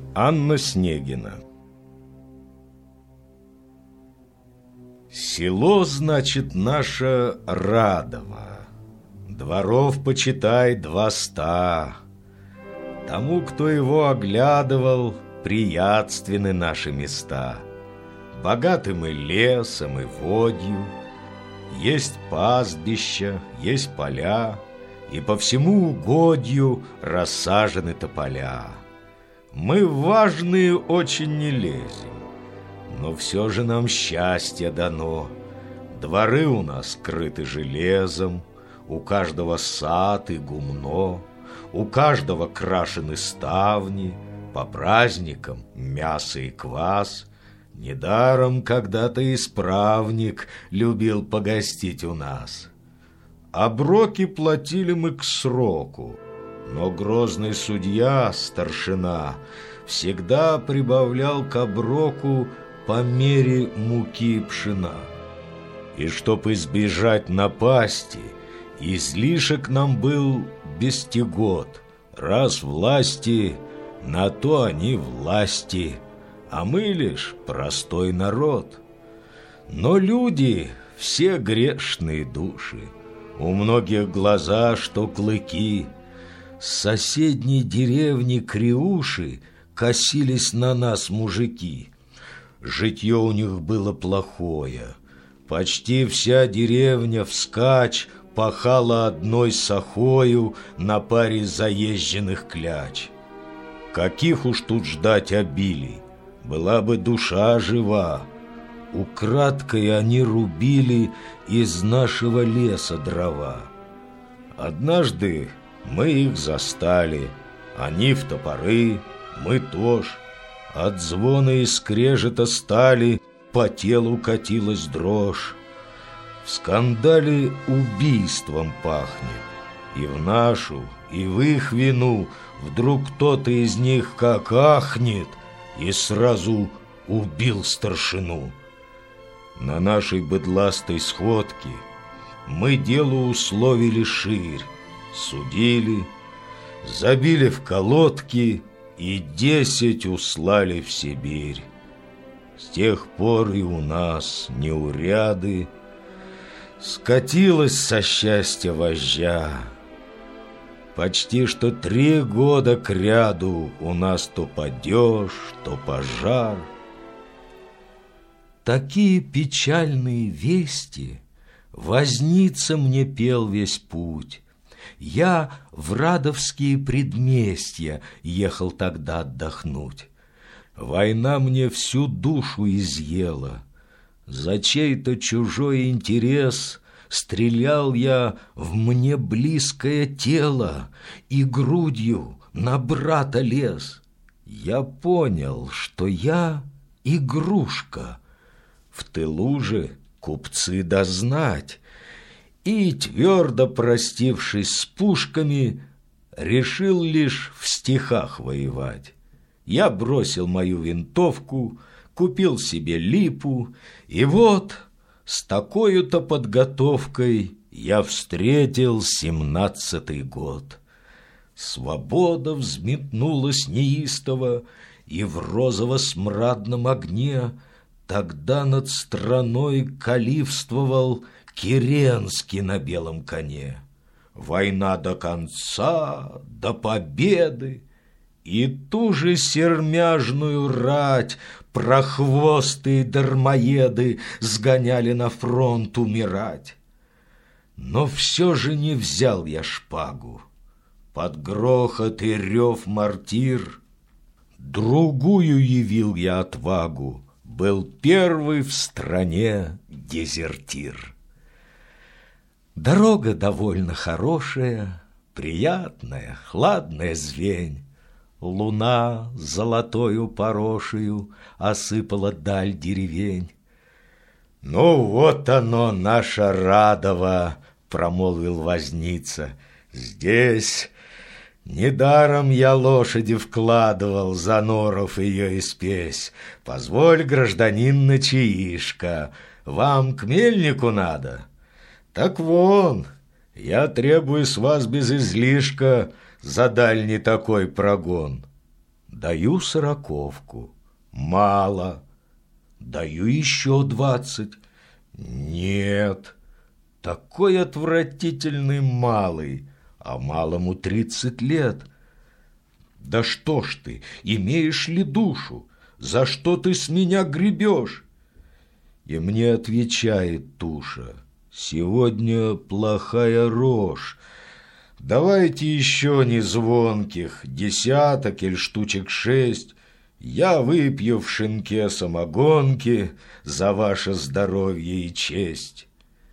Анна Снегина. Село, значит, наше Радово, дворов, почитай, 200. Тому, кто его оглядывал, приятственны наши места. Богаты мы лесом и водью, есть пастбища, есть поля, и по всему угодью рассажены тополя. Мы в важные очень не лезем, но все же нам счастье дано. Дворы у нас крыты железом, у каждого сад и гумно, у каждого крашены ставни, по праздникам мясо и квас. Недаром когда-то исправник любил погостить у нас. Оброки платили мы к сроку, но грозный судья, старшина, всегда прибавлял к оброку по мере муки и пшена. И чтоб избежать напасти, излишек нам был бестигот. Раз власти, на то они власти, а мы лишь простой народ. Но люди все грешные души, у многих глаза, что клыки. С соседней деревни Криуши косились на нас мужики. Житье у них было плохое. Почти вся деревня вскачь пахала одной сахою на паре заезженных кляч. Каких уж тут ждать обилий, была бы душа жива. Украдкой они рубили из нашего леса дрова. Однажды мы их застали, они в топоры, мы тоже. От звона и скрежета стали по телу катилась дрожь. В скандале убийством пахнет, и в нашу, и в их вину вдруг кто-то из них как ахнет и сразу убил старшину. На нашей быдластой сходке мы делу условили ширь, судили, забили в колодки и 10 услали в Сибирь. С тех пор и у нас неуряды, скатилась со счастья вожжа. Почти что 3 года кряду у нас то падеж, то пожар. Такие печальные вести возница мне пел весь путь. Я в радовские предместья ехал тогда отдохнуть. Война мне всю душу изъела. За чей-то чужой интерес стрелял я в мне близкое тело и грудью на брата лез. Я понял, что я игрушка. В тылу же купцы дознать, и, твердо простившись с пушками, решил лишь в стихах воевать. Я бросил мою винтовку, купил себе липу, и вот с такой-то подготовкой я встретил 17-й год. Свобода взметнулась неистово, и в розово-смрадном огне тогда над страной калифствовал Керенский на белом коне. Война до конца, до победы, и ту же сермяжную рать прохвостые дармоеды сгоняли на фронт умирать. Но все же не взял я шпагу. Под грохот и рев мортир другую явил я отвагу. Был первый в стране дезертир. Дорога довольно хорошая, приятная, хладная звень. Луна золотою порошею осыпала даль деревень. «Ну вот оно, наше Радово!» — промолвил возница. «Здесь недаром я лошади вкладывал за норов ее и спесь. Позволь, гражданин, на чаишко. Вам к мельнику надо? Так вон, я требую с вас без излишка за дальний такой прогон». Даю 40. Мало. Даю еще 20. Нет. Такой отвратительный малый, а малому 30 лет. Да что ж ты, имеешь ли душу? За что ты с меня гребешь? И мне отвечает туша: сегодня плохая рожь. Давайте еще не звонких, 10 или штучек 6. Я выпью в шинке самогонки за ваше здоровье и честь.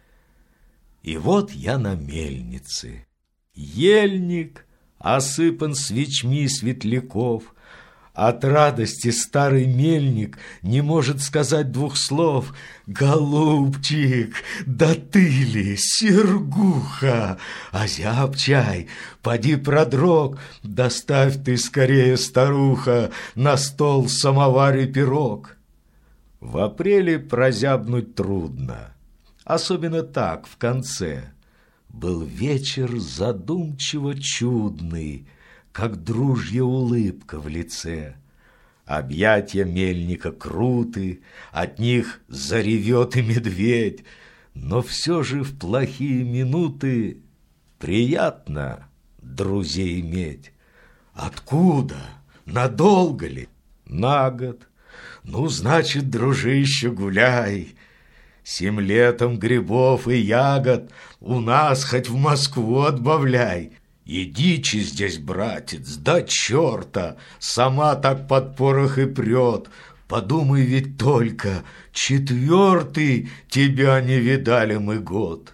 И вот я на мельнице. Ельник осыпан свечми светляков. От радости старый мельник не может сказать 2 слов. Голубчик, да ты ли, Сергуха? Озяб чай, поди продрог. Доставь ты скорее, старуха, на стол самовар и пирог. В апреле прозябнуть трудно, особенно так, в конце. Был вечер задумчиво чудный, как дружья улыбка в лице. Объятья мельника круты, от них заревет и медведь, но все же в плохие минуты приятно друзей иметь. Откуда? Надолго ли? На год. Ну, значит, дружище, гуляй. 7 летом грибов и ягод у нас хоть в Москву отбавляй. И дичи здесь, братец, да черта, сама так под порох и прет. Подумай ведь только, 4-й тебя не видали мы год.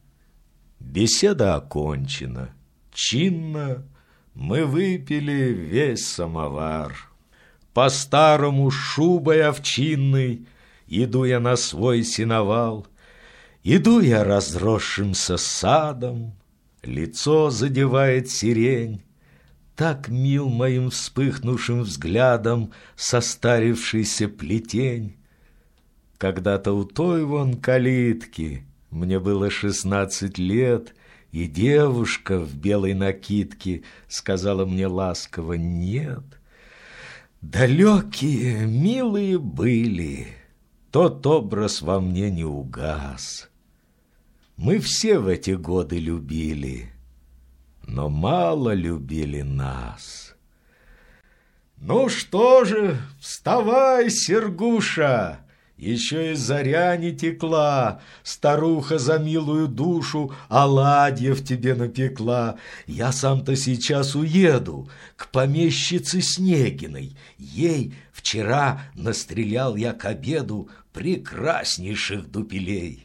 Беседа окончена. Чинно мы выпили весь самовар. По-старому шубой овчинной иду я на свой сеновал. Иду я разросшимся садом, лицо задевает сирень. Так мил моим вспыхнувшим взглядом состарившийся плетень. Когда-то у той вон калитки мне было 16 лет, и девушка в белой накидке сказала мне ласково: нет. Далекие, милые были, тот образ во мне не угас. Мы все в эти годы любили, но мало любили нас. Ну что же, вставай, Сергуша, еще и заря не текла, старуха за милую душу оладьев тебе напекла. Я сам-то сейчас уеду к помещице Снегиной. Ей вчера настрелял я к обеду прекраснейших дупелей.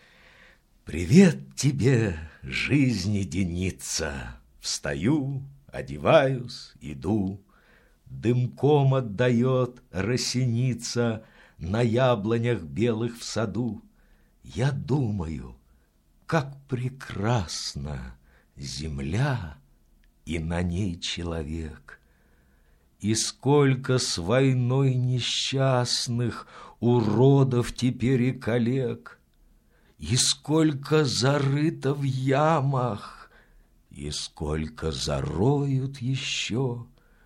Привет тебе, жизни деница. Встаю, одеваюсь, иду. Дымком отдает росеница на яблонях белых в саду. Я думаю, как прекрасна земля и на ней человек. И сколько с войной несчастных уродов теперь и калек. И сколько зарыто в ямах, и сколько зароют еще.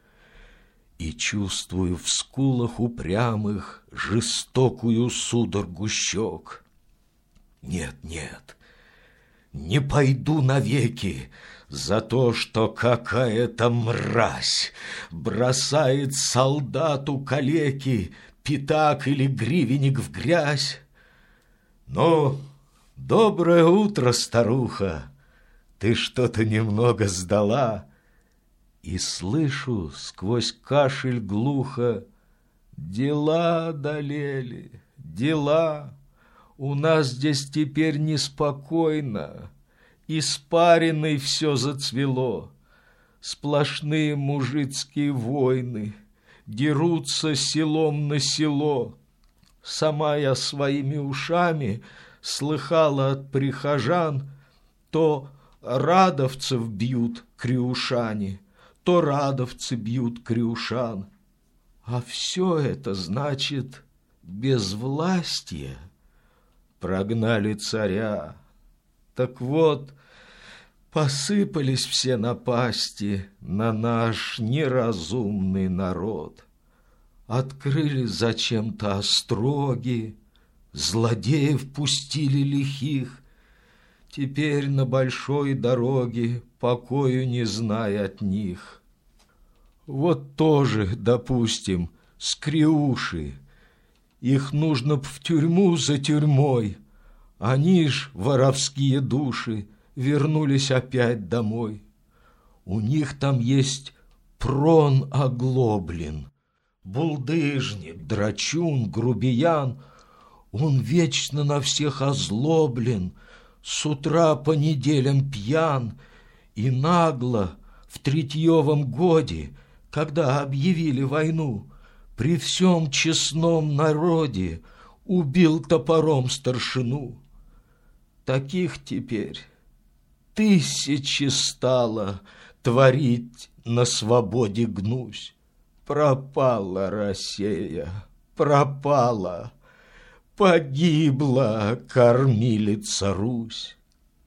И чувствую в скулах упрямых жестокую судорогу щек. Нет, нет, не пойду навеки за то, что какая-то мразь бросает солдату калеки пятак или гривенник в грязь. Но доброе утро, старуха, ты что-то немного сдала. И слышу сквозь кашель глухо: дела одолели, дела. У нас здесь теперь неспокойно, испариной все зацвело. Сплошные мужицкие войны, дерутся селом на село. Сама я своими ушами слыхала от прихожан: то радовцев бьют криушане, то радовцы бьют криушан. А все это значит безвластие. Прогнали царя. Так вот, Посыпались все напасти на наш неразумный народ. Открыли зачем-то остроги, злодеев пустили лихих. Теперь на большой дороге покою не знай от них. Вот тоже, допустим, скряуши. Их нужно б в тюрьму за тюрьмой. Они ж, воровские души, вернулись опять домой. У них там есть Прон Оглоблин, булдыжник, драчун, грубиян. Он вечно на всех озлоблен, с утра по неделям пьян. И нагло в Третьевом годе, когда объявили войну, при всем честном народе убил топором старшину. Таких теперь тысячи стало творить на свободе гнусь. Пропала Россия, пропала, погибла кормилица Русь.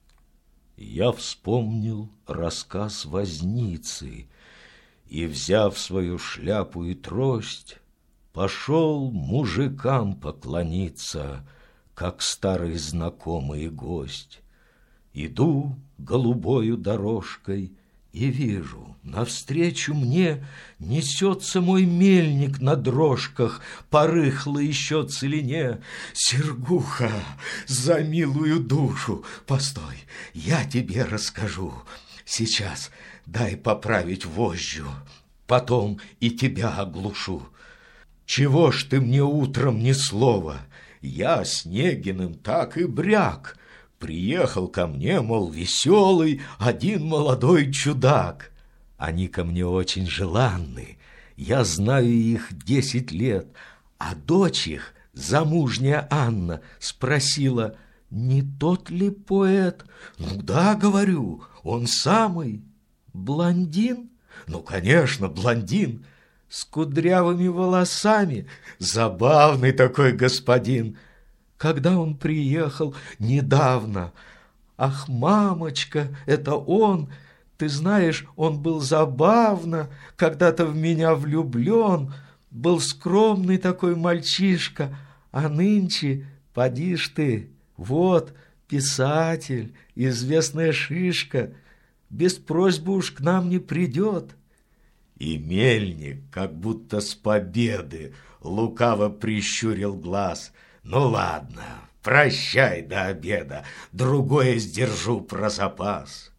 Я вспомнил рассказ возницы и, взяв свою шляпу и трость, пошел мужикам поклониться, как старый знакомый гость. Иду голубою дорожкой и вижу, навстречу мне несется мой мельник на дрожках по рыхлой еще целине. Сергуха, за милую душу, постой, я тебе расскажу. Сейчас дай поправить вожжу, потом и тебя оглушу. Чего ж ты мне утром ни слова? Я Снегиным так и бряк. Приехал ко мне, мол, веселый, один молодой чудак. Они ко мне очень желанны, я знаю их 10 лет, а дочь их, замужняя Анна, спросила, не тот ли поэт? Ну да, говорю, он самый. Блондин? Ну, конечно, блондин, с кудрявыми волосами, забавный такой господин. Когда он приехал недавно, ах, мамочка, это он, ты знаешь, он был забавно, когда-то в меня влюблен, был скромный такой мальчишка, а нынче, поди ж ты, вот, писатель, известная шишка, без просьбы уж к нам не придет. И мельник, как будто с победы, лукаво прищурил глаз. Ну ладно, прощай до обеда, другое сдержу про запас.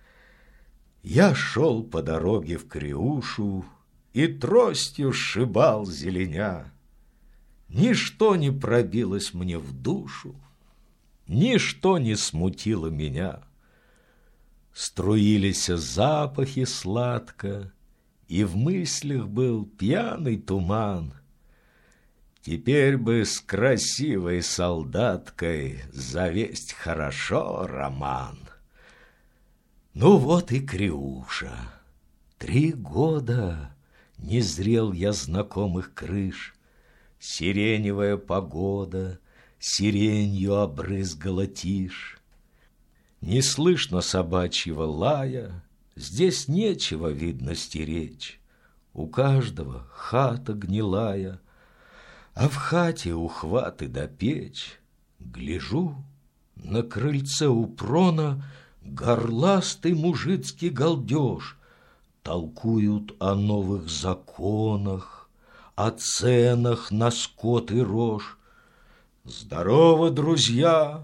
Я шел по дороге в Криушу и тростью сшибал зеленя. Ничто не пробилось мне в душу, ничто не смутило меня. Струились запахи сладко, и в мыслях был пьяный туман. Теперь бы с красивой солдаткой завесть хорошо роман. Ну вот и Криуша. 3 года не зрел я знакомых крыш. Сиреневая погода сиренью обрызгала тишь. Не слышно собачьего лая, здесь нечего, видно, стеречь. У каждого хата гнилая, а в хате ухваты да печь. Гляжу, на крыльце у Прона горластый мужицкий галдеж. Толкуют о новых законах, о ценах на скот и рожь. Здорово, друзья!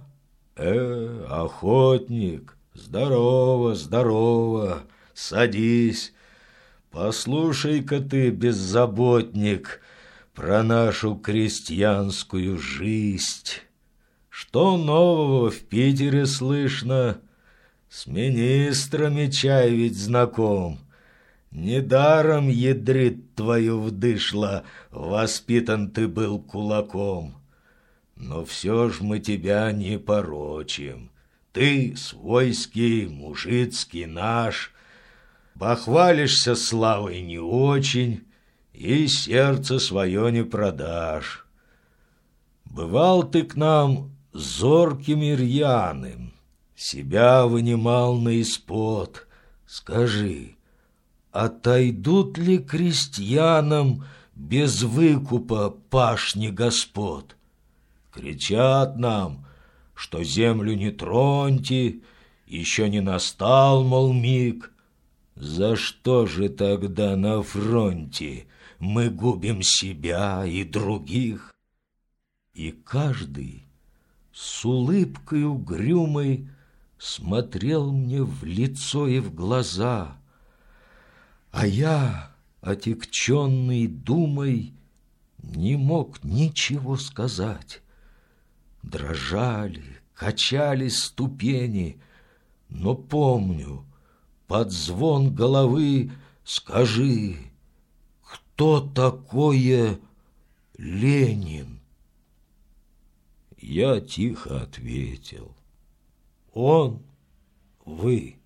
Охотник, здорово, здорово, садись. Послушай-ка ты, беззаботник, про нашу крестьянскую жизнь. Что нового в Питере слышно? С министрами чай ведь знаком. Недаром, ядрит твою вдышло, воспитан ты был кулаком. Но все ж мы тебя не порочим. Ты свойский, мужицкий наш, похвалишься славой не очень, и сердце свое не продашь. Бывал ты к нам зорким и рьяным, себя вынимал на испод. Скажи, отойдут ли крестьянам без выкупа пашни господ? Кричат нам, что землю не троньте, еще не настал, мол, миг. За что же тогда на фронте мы губим себя и других? И каждый с улыбкой угрюмой смотрел мне в лицо и в глаза, а я, отягченный думой, не мог ничего сказать. Дрожали, качались ступени, но помню, под звон головы скажи, кто такое Ленин? Я тихо ответил: он, вы.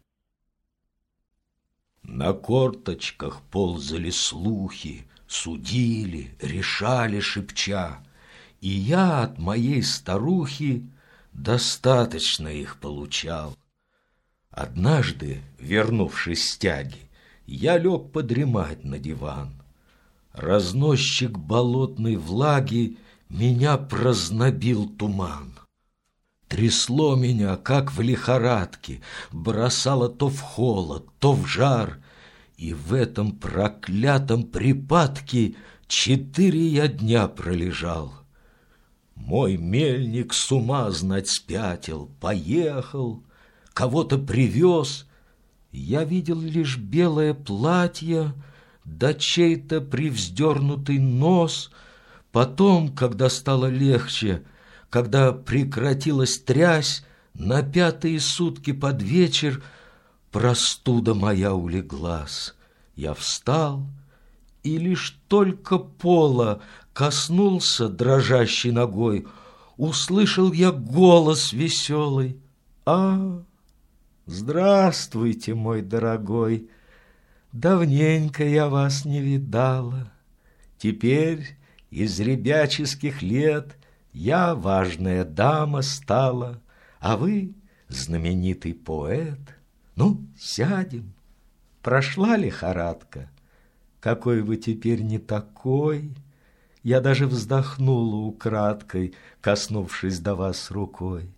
На корточках ползали слухи, судили, решали шепча, и я от моей старухи достаточно их получал. Однажды, вернувшись с тяги, я лег подремать на диван. Разносчик болотной влаги меня прознобил туман. Трясло меня, как в лихорадке, бросало то в холод, то в жар, и в этом проклятом припадке 4 я дня пролежал. Мой мельник с ума, знать, спятил, поехал, кого-то привез. Я видел лишь белое платье, да чей-то привздернутый нос. Потом, когда стало легче, когда прекратилась трясь, на 5-е сутки под вечер простуда моя улеглась. Я встал, и лишь только пола коснулся дрожащей ногой, услышал я голос веселый: «А, здравствуйте, мой дорогой! Давненько я вас не видала. Теперь из ребяческих лет я важная дама стала, а вы знаменитый поэт. Ну, сядем. Прошла лихорадка? Какой вы теперь не такой!» Я даже вздохнула украдкой, коснувшись до вас рукой.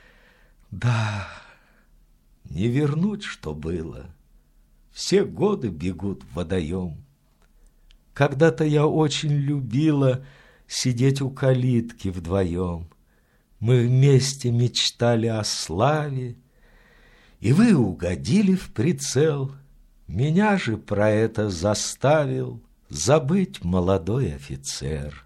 Да, не вернуть, что было. Все годы бегут в водоем. Когда-то я очень любила сидеть у калитки вдвоем. Мы вместе мечтали о славе, и вы угодили в прицел. Меня же про это заставил забыть молодой офицер.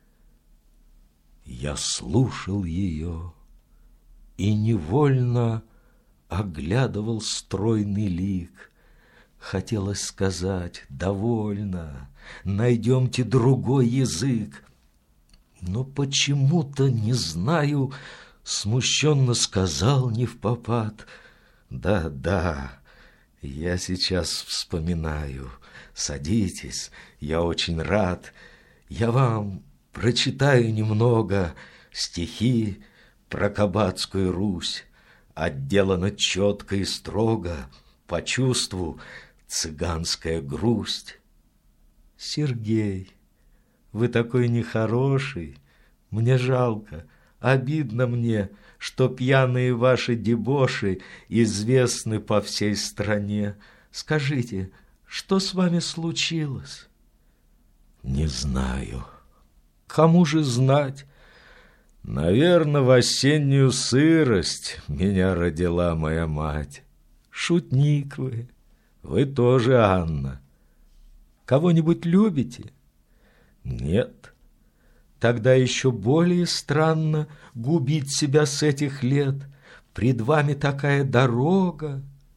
Я слушал ее и невольно оглядывал стройный лик. Хотелось сказать: довольно, найдемте другой язык. Но почему-то, не знаю, смущенно сказал невпопад: да, я сейчас вспоминаю. Садитесь, я очень рад. Я вам прочитаю немного стихи про Кабацкую Русь. Отделано четко и строго, по чувству цыганская грусть. Сергей, вы такой нехороший, мне жалко, обидно мне, что пьяные ваши дебоши известны по всей стране. Скажите, что с вами случилось? Не знаю. Кому же знать? Наверное, в осеннюю сырость меня родила моя мать. Шутник вы. Вы тоже, Анна. Кого-нибудь любите? Нет. Тогда еще более странно губить себя с этих лет. Пред вами такая дорога.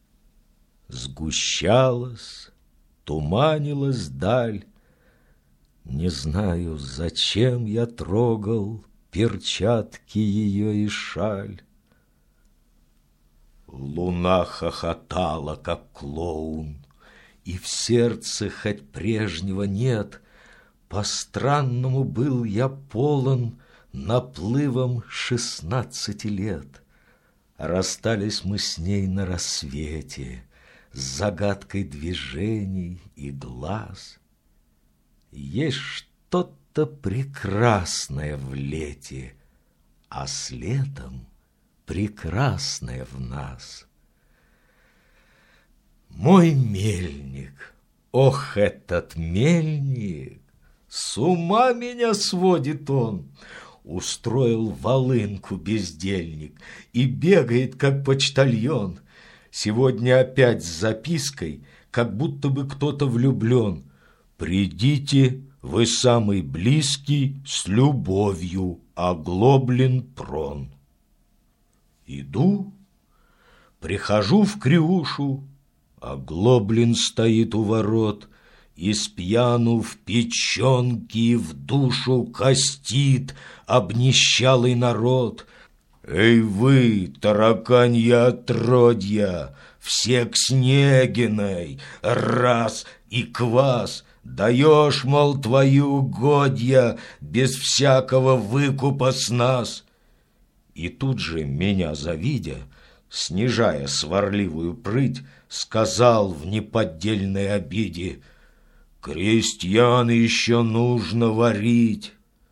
Сгущалась, туманилась даль. Не знаю, зачем я трогал перчатки ее и шаль. Луна хохотала, как клоун, и в сердце хоть прежнего нет. По-странному был я полон наплывом 16 лет. Расстались мы с ней на рассвете, с загадкой движений и глаз. Есть что-то прекрасное в лете, а с летом прекрасное в нас. Мой мельник, ох, этот мельник, с ума меня сводит он. Устроил волынку бездельник и бегает, как почтальон. Сегодня опять с запиской, как будто бы кто-то влюблен. Придите, вы самый близкий, с любовью, Оглоблин Прон. Иду, прихожу в Криушу, Оглоблин стоит у ворот, и спьяну в печенки в душу костит обнищалый народ. Эй вы, тараканья отродья, все к Снегиной, раз и квас, даешь, мол, твои угодья без всякого выкупа с нас. И тут же, меня завидя, снижая сварливую прыть, сказал в неподдельной обиде: крестьян еще нужно варить.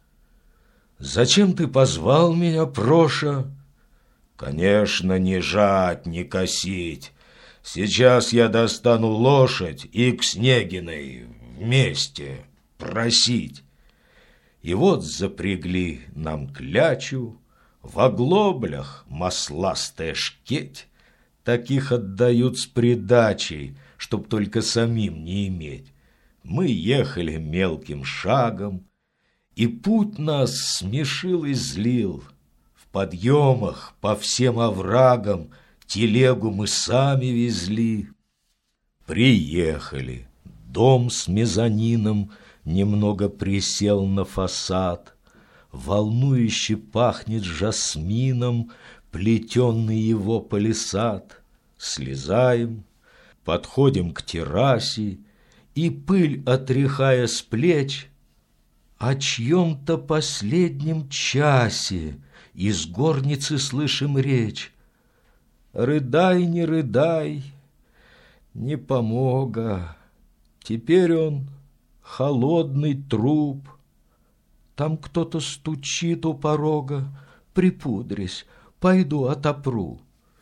Зачем ты позвал меня, Проша? Конечно, не жать, не косить. Сейчас я достану лошадь и к Снегиной вместе просить. И вот запрягли нам клячу, в оглоблях масластая шкеть. Таких отдают с придачей, чтоб только самим не иметь. Мы ехали мелким шагом, и путь нас смешил и злил. В подъемах по всем оврагам телегу мы сами везли. Приехали. Дом с мезонином немного присел на фасад. Волнующе пахнет жасмином плетенный его палисад. Слезаем, подходим к террасе, и пыль, отряхая с плеч, о чьем-то последнем часе из горницы слышим речь. Рыдай, не рыдай, не помога. Теперь он холодный труп. Там кто-то стучит у порога. Припудрясь, пойду отопру.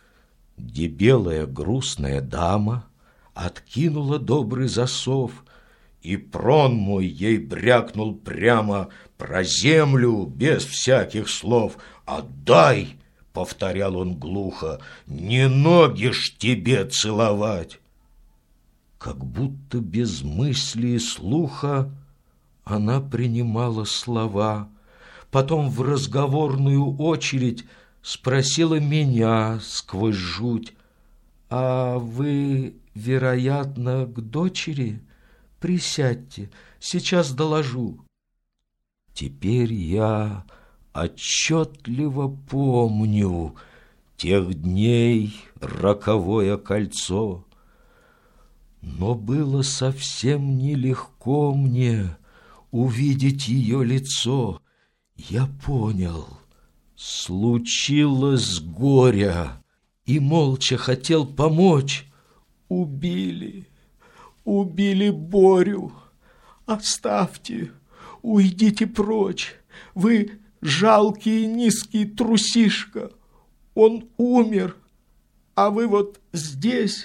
Дебелая грустная дама откинула добрый засов, и Прон мой ей брякнул прямо про землю без всяких слов. «Отдай!» — повторял он глухо, «не ноги ж тебе целовать!» Как будто без мысли и слуха она принимала слова, потом в разговорную очередь спросила меня сквозь жуть: «А вы, вероятно, к дочери? Присядьте, сейчас доложу». Теперь я отчетливо помню тех дней роковое кольцо, но было совсем нелегко мне увидеть ее лицо. Я понял, случилось горе, и молча хотел помочь. Убили Борю. Оставьте, уйдите прочь. Вы жалкий низкий трусишка. Он умер, а вы вот здесь.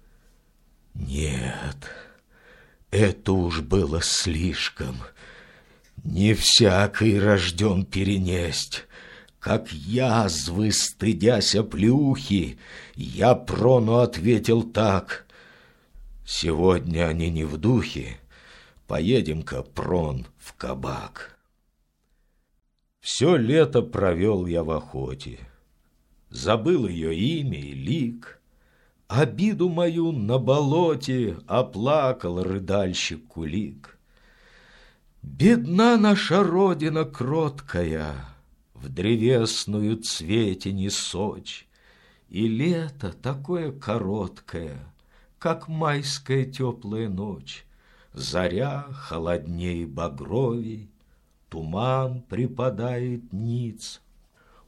Нет, это уж было слишком. Не всякий рожден перенесть. Как язвы, стыдясь оплеухи, я Прону ответил так: сегодня они не в духе, поедем-ка, Прон, в кабак. Все лето провел я в охоте, забыл ее имя и лик. Обиду мою на болоте оплакал рыдальщик Кулик. Бедна наша родина кроткая, в древесную цвете не сочь, и лето такое короткое, как майская теплая ночь. Заря холодней багровей, туман припадает ниц.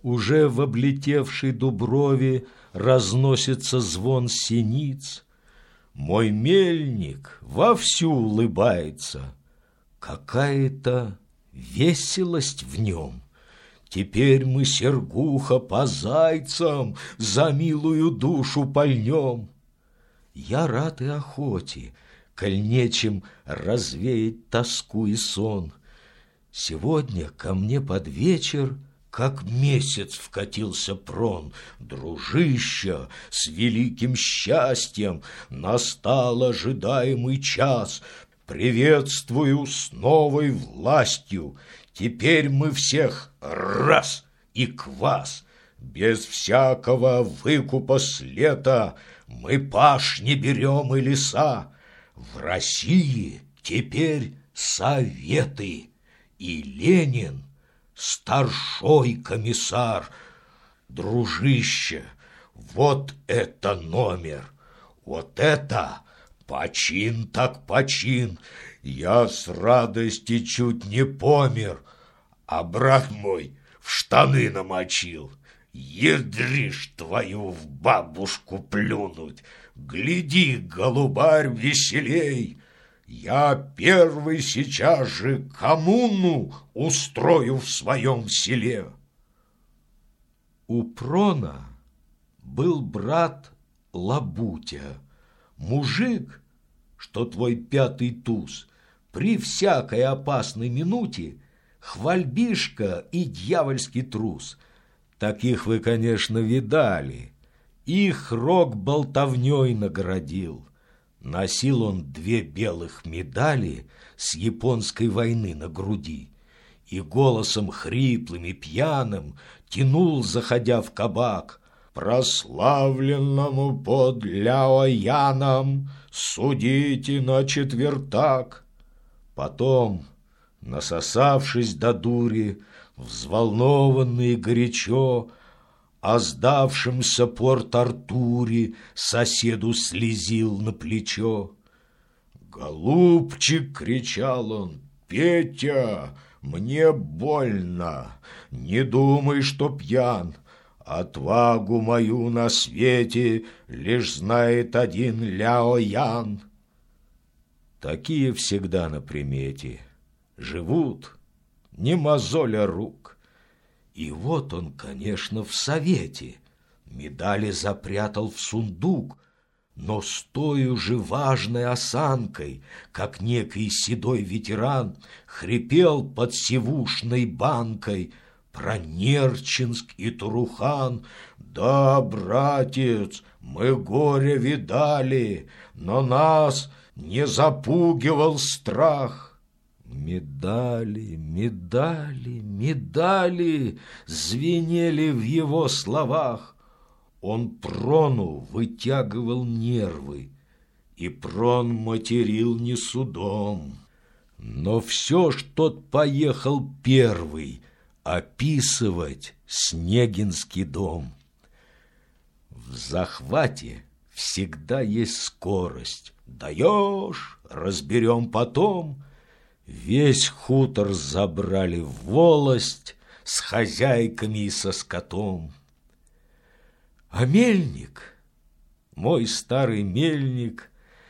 Уже в облетевшей дуброве разносится звон синиц. Мой мельник вовсю улыбается, какая-то веселость в нем. Теперь мы, Сергуха, по зайцам за милую душу пальнем. Я рад и охоте, коль нечем развеять тоску и сон. Сегодня ко мне под вечер, как месяц, вкатился Прон. Дружище, с великим счастьем настал ожидаемый час. Приветствую с новой властью. Теперь мы всех раз и квас. Без всякого выкупа с лета мы пашни берем и леса. В России теперь советы, и Ленин старшой комиссар. Дружище, вот это номер, вот это почин так почин. Я с радости чуть не помер, а брат мой в штаны намочил. Ядришь твою в бабушку плюнуть. Гляди, голубарь, веселей. Я первый сейчас же коммуну устрою в своем селе. У Прона был брат Лабутя, мужик, что твой пятый туз, при всякой опасной минуте хвальбишка и дьявольский трус. Таких вы, конечно, видали. Их рок болтовней наградил. Носил он 2 белых медали с японской войны на груди и голосом хриплым и пьяным тянул, заходя в кабак: прославленному под Ляояном судите на четвертак. Потом, насосавшись до дури, взволнованный и горячо, о сдавшемся Порт-Артуре соседу слезил на плечо. «Голубчик!» — кричал он. «Петя, мне больно! Не думай, что пьян! Отвагу мою на свете лишь знает один Ляоян!» Такие всегда на примете. Живут, не мозоля рук. И вот он, конечно, в совете. Медали запрятал в сундук, но с тою же важной осанкой, как некий седой ветеран, хрипел под сивушной банкой про Нерчинск и Турухан. «Да, братец, мы горе видали, но нас не запугивал страх». Медали, медали, медали звенели в его словах. Он Прону вытягивал нервы, и Прон материл не судом. Но все ж тот поехал первый описывать Снегинский дом. В захвате всегда есть скорость. Даешь, разберем потом. Весь хутор забрали в волость с хозяйками и со скотом. А мельник, мой старый мельник,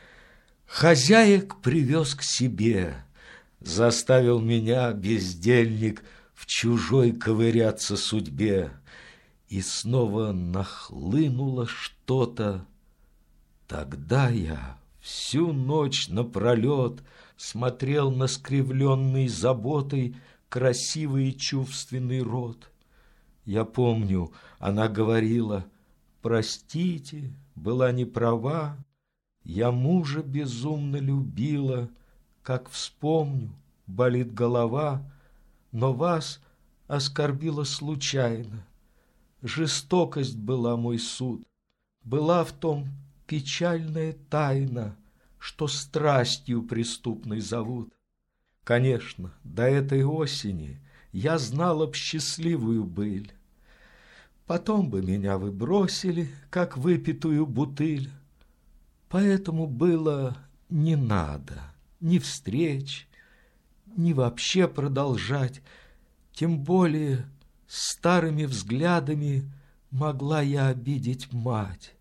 хозяек привез к себе, заставил меня, бездельник, в чужой ковыряться судьбе. И снова нахлынуло что-то. Тогда я всю ночь напролет смотрел на скривленный заботой красивый и чувственный рот. Я помню, она говорила: «Простите, была не права, я мужа безумно любила, как вспомню, болит голова, но вас оскорбила случайно. Жестокость была мой суд, была в том печальная тайна, что страстью преступной зовут. Конечно, до этой осени я знала б счастливую быль. Потом бы меня вы бросили, как выпитую бутыль. Поэтому было не надо ни встреч, ни вообще продолжать, тем более Старыми взглядами могла я обидеть мать.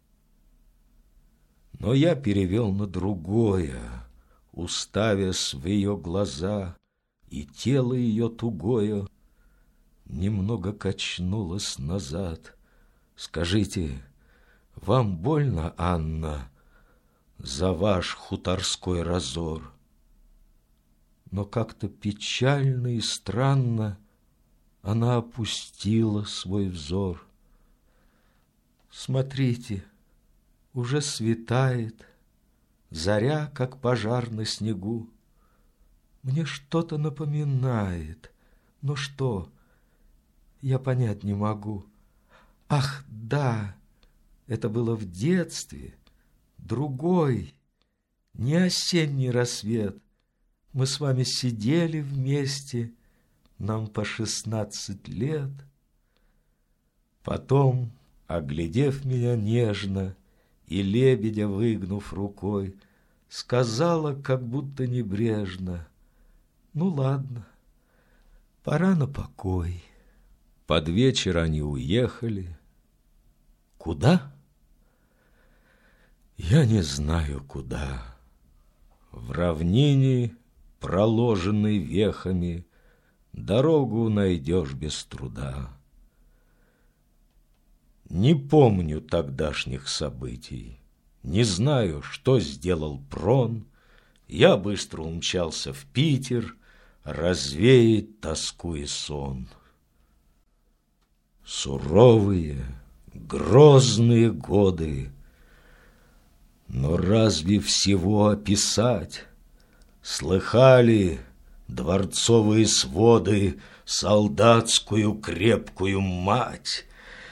Но я перевел на другое, уставясь в ее глаза, и тело ее тугое немного качнулось назад. Скажите, вам больно, Анна, за ваш хуторской разор? Но как-то печально и странно она опустила свой взор. Смотрите, уже светает, заря, как пожар на снегу. Мне что-то напоминает, но что, я понять не могу. Ах, да, это было в детстве, другой, не осенний рассвет. Мы с вами сидели вместе, нам по 16 лет. Потом, оглядев меня нежно и лебедя выгнув рукой, сказала, как будто небрежно: ну ладно, пора на покой. Под вечер они уехали. Куда? Я не знаю, куда. В равнине, проложенной вехами, дорогу найдешь без труда. Не помню тогдашних событий, не знаю, что сделал Прон. Я быстро умчался в Питер развеять тоску и сон. Суровые, грозные годы, но разве всего описать? Слыхали дворцовые своды солдатскую крепкую мать?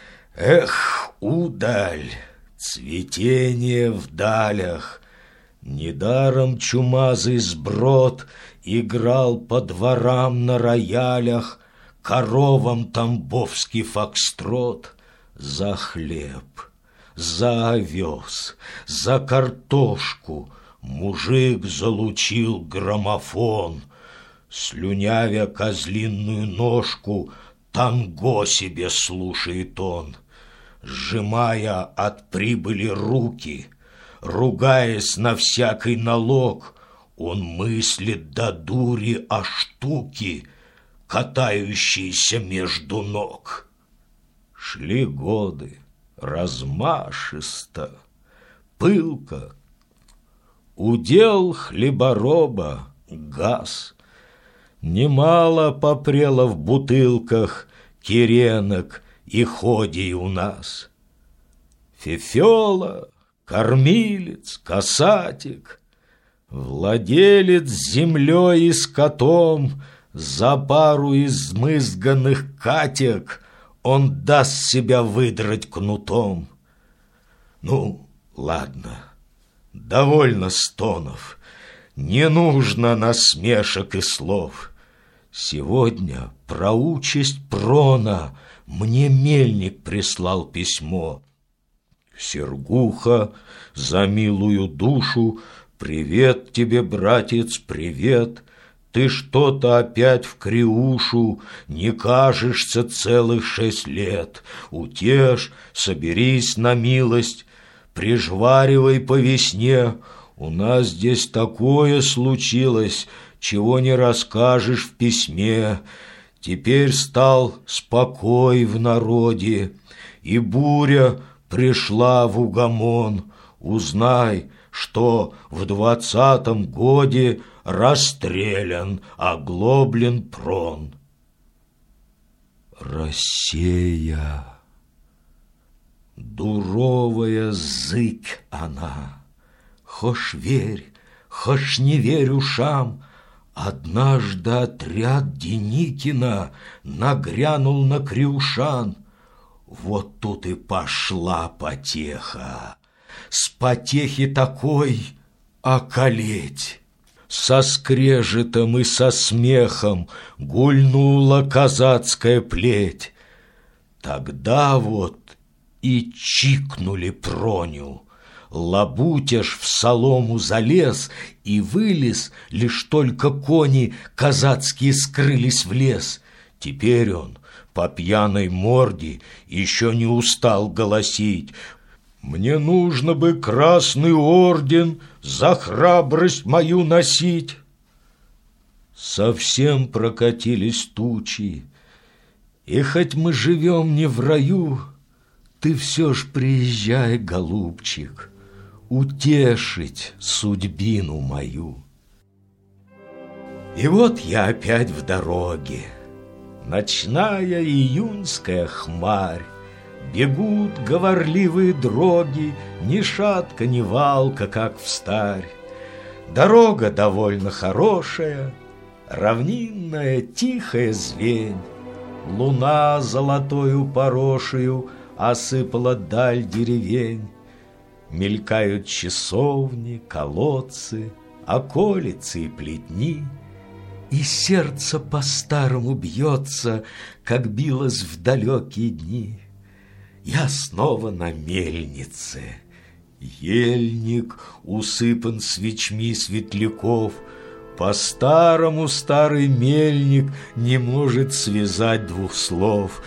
Эх, удаль, цветение в далях! Недаром чумазый сброд играл по дворам на роялях, коровам тамбовский фокстрот. За хлеб, за овес, за картошку мужик залучил граммофон. Слюнявя козлиную ножку, танго себе слушает он. Сжимая от прибыли руки, ругаясь на всякий налог, он мыслит до дури о штуке, катающейся между ног. Шли годы размашисто, пылко. Удел хлебороба газ. Немало попрело в бутылках киренок и ходей у нас. Фефела, кормилец, касатик, владелец землей и скотом, за пару измызганных катек он даст себя выдрать кнутом. Ну, ладно, довольно стонов, не нужно насмешек и слов. Сегодня про участь Прона мне мельник прислал письмо. Сергуха, за милую душу, привет тебе, братец, привет. Ты что-то опять в криушу, не кажешься целых 6 лет. Утешь, соберись на милость, прижваривай по весне. У нас здесь такое случилось, чего не расскажешь в письме. Теперь стал спокой в народе, и буря пришла в угомон. Узнай, что в 20-м годе расстрелян оглоблен Прон. Россия, дуровая зык она, хошь верь, хошь не верь ушам, однажды отряд Деникина нагрянул на Криушан. Вот тут и пошла потеха, с потехи такой околеть. Со скрежетом и со смехом гульнула казацкая плеть. Тогда вот и чикнули Проню. Лабутяж в солому залез и вылез, лишь только кони казацкие скрылись в лес. Теперь он по пьяной морде еще не устал голосить: «Мне нужно бы красный орден за храбрость мою носить». Совсем прокатились тучи, и хоть мы живем не в раю, ты все ж приезжай, голубчик, утешить судьбину мою. И вот я опять в дороге. Ночная июньская хмарь, бегут говорливые дроги, ни шатка, ни валка, как встарь. Дорога довольно хорошая, равнинная, тихая звень. Луна золотою порошею осыпала даль деревень. Мелькают часовни, колодцы, околицы и плетни. И сердце по-старому бьется, как билось в далекие дни. Я снова на мельнице. Ельник усыпан свечми светляков. По-старому старый мельник не может связать двух слов.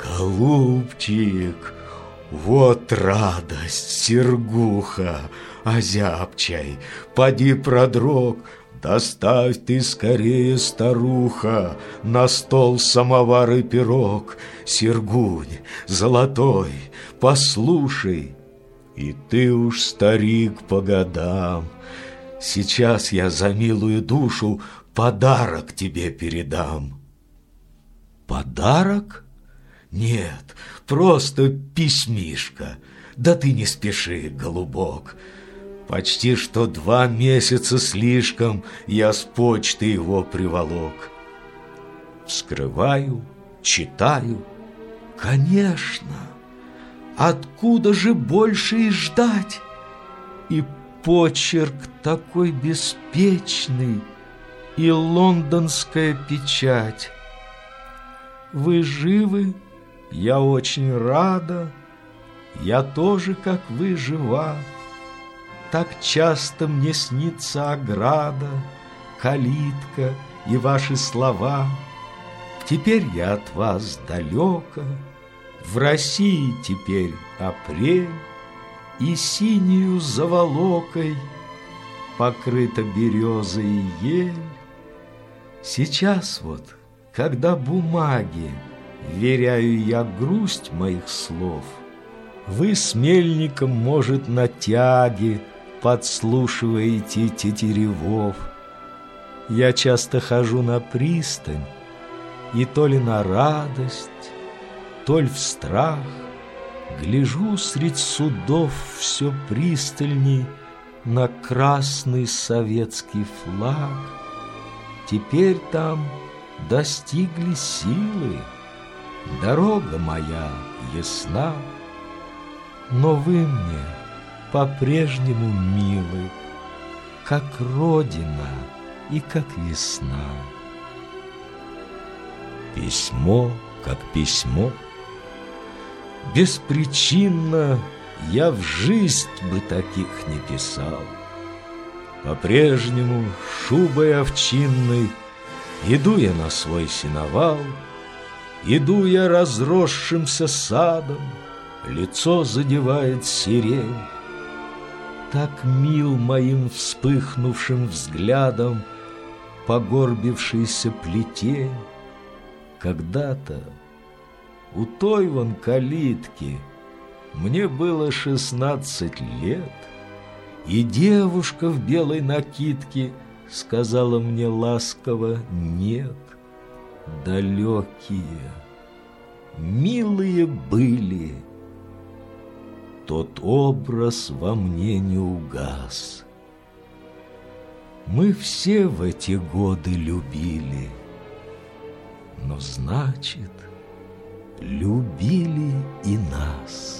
Голубчик, вот радость, Сергуха, озябчай, поди продрог. Доставь ты скорее, старуха, на стол самовар и пирог. Сергунь, золотой, послушай, и ты уж старик по годам. Сейчас я за милую душу подарок тебе передам. Подарок? Нет, просто письмишко. Да ты не спеши, голубок. Почти что 2 месяца слишком я с почты его приволок. Вскрываю, читаю. Конечно, откуда же больше и ждать? И почерк такой беспечный, и лондонская печать. Вы живы? Я очень рада. Я тоже, как вы, жива. Так часто мне снится ограда, калитка и ваши слова. Теперь я от вас далеко, в России теперь апрель, и синею заволокой покрыта береза и ель. Сейчас вот, когда бумаге веряю я грусть моих слов, вы с мельником, может, на тяге подслушиваете тетеревов. Я часто хожу на пристань, и то ли на радость, то ли в страх гляжу средь судов все пристальней на красный советский флаг. Теперь там достигли силы, дорога моя ясна, но вы мне по-прежнему милы, как родина и как весна. Письмо, как письмо. Беспричинно я в жизнь бы таких не писал. По-прежнему шубой овчинной иду я на свой сеновал, иду я разросшимся садом, лицо задевает сирень. Так мил моим вспыхнувшим взглядом погорбившийся плетень. Когда-то у той вон калитки мне было 16 лет, и девушка в белой накидке сказала мне ласково «нет». Далекие, милые были, тот образ во мне не угас. Мы все в эти годы любили, но значит, любили и нас.